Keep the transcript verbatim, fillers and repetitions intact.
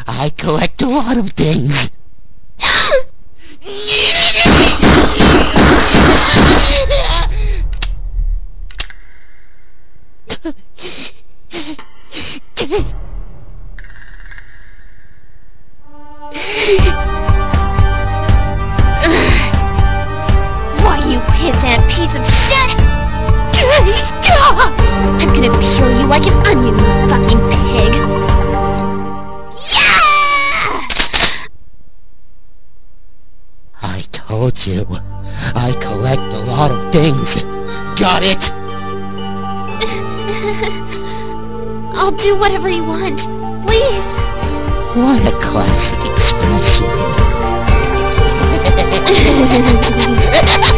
I collect a lot of things. Why, you pissant piece of shit! I'm gonna peel you like an onion, you fucking pig! Yeah! I told you, I collect a lot of things. Got it? I'll do whatever you want, please. What a classic expression.